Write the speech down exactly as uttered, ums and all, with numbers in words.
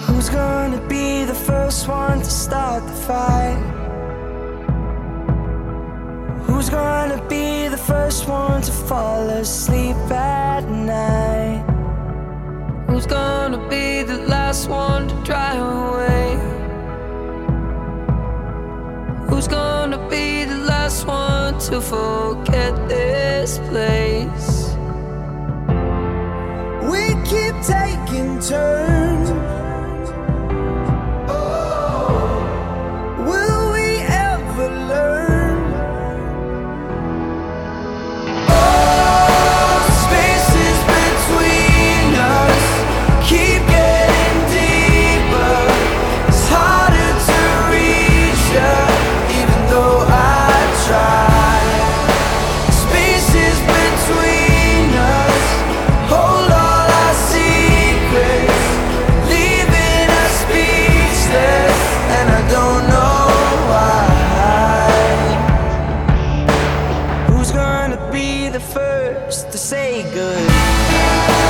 Who's gonna be the first one to start the fight? Who's gonna be the first one to fall asleep at night? Who's gonna be the last one to drive away? Who's gonna be the last one to forget this place? We keep taking turns. Will we ever learn? Oh, spaces between us keep getting deeper. It's harder to reach you, even though I try. Spaces between us hold all our secrets, leaving us speechless, and I don't know why. Who's gonna be the first to say goodbye?